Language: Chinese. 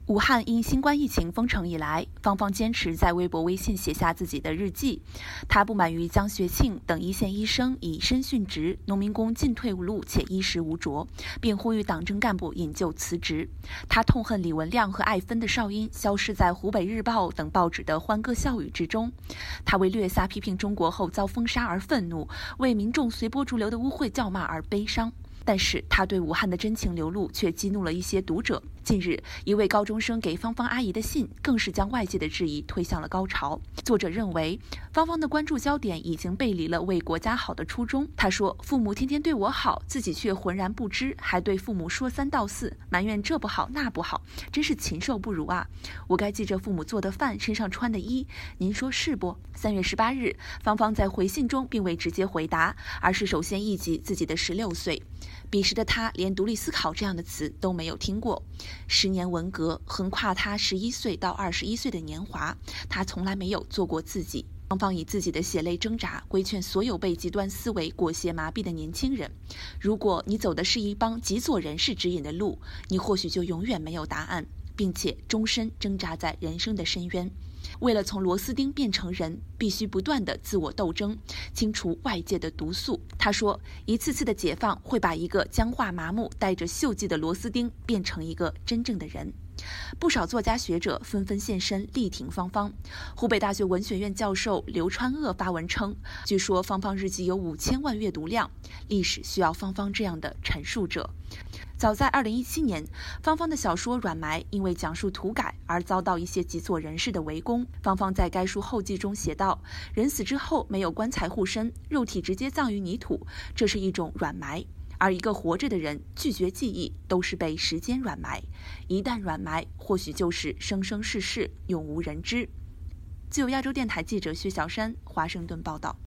武汉因新冠疫情封城以来，芳芳坚持在微博、微信写下自己的日记。她不满于江学庆等一线医生以身殉职，农民工进退路且衣食无着，并呼吁党政干部引咎辞职。她痛恨李文亮和艾芬的哨音消失在湖北日报等报纸的欢歌笑语之中。她为略撒批评中国后遭封杀而愤怒，为民众随波逐流的污秽叫骂而悲伤。但是他对武汉的真情流露却激怒了一些读者。近日，一位高中生给芳芳阿姨的信更是将外界的质疑推向了高潮。作者认为，芳芳的关注焦点已经背离了为国家好的初衷。他说，父母天天对我好，自己却浑然不知，还对父母说三道四，埋怨这不好那不好，真是禽兽不如啊！我该记着父母做的饭，身上穿的衣，您说是不？3月18日，芳芳在回信中并未直接回答，而是首先忆及自己的16岁。彼时的他连独立思考这样的词都没有听过。10年文革横跨他11岁到21岁的年华，他从来没有做过自己。芳芳以自己的血泪挣扎规劝所有被极端思维裹挟麻痹的年轻人，如果你走的是一帮极左人士指引的路，你或许就永远没有答案，并且终身挣扎在人生的深渊。为了从螺丝钉变成人，必须不断的自我斗争，清除外界的毒素。他说，一次次的解放会把一个僵化麻木、带着锈迹的螺丝钉变成一个真正的人。不少作家学者纷纷现身力挺芳芳。湖北大学文学院教授刘川鄂发文称，据说芳芳日记有5000万阅读量，历史需要芳芳这样的陈述者。早在2017年，芳芳的小说《软埋》因为讲述土改而遭到一些极左人士的围攻。芳芳在该书后记中写道，人死之后没有棺材护身，肉体直接葬于泥土，这是一种软埋。而一个活着的人拒绝记忆，都是被时间软埋。一旦软埋，或许就是生生世世永无人知。自由亚洲电台记者薛小山华盛顿报道。